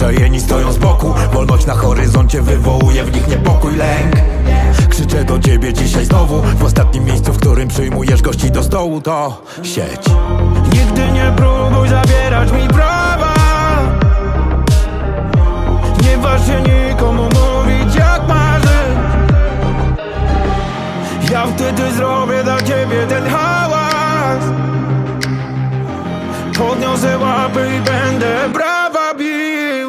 Przyzwyczajeni stoją z boku, wolność na horyzoncie wywołuje w nich niepokój, lęk. Krzyczę do ciebie dzisiaj znowu, w ostatnim miejscu, w którym przyjmujesz gości do stołu, to sieć. Nigdy nie próbuj zabierać mi prawa. Nie waż się nikomu mówić, jak masz żyć. Ja wtedy zrobię dla ciebie ten hałas. Podniosę łapy i będę brał.